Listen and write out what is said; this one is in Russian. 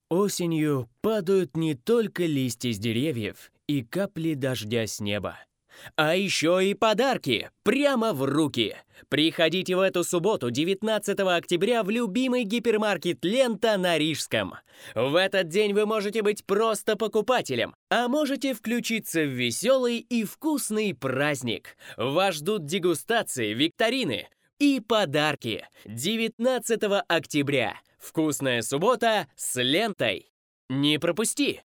Осенью падают не только листья с деревьев и капли дождя с неба, а еще и подарки прямо в руки. Приходите в эту субботу, 19 октября, в любимый гипермаркет «Лента» на Рижском. В этот день вы можете быть просто покупателем, а можете включиться в веселый и вкусный праздник. Вас ждут дегустации, викторины и подарки. 19 октября. Вкусная суббота с «Лентой». Не пропусти!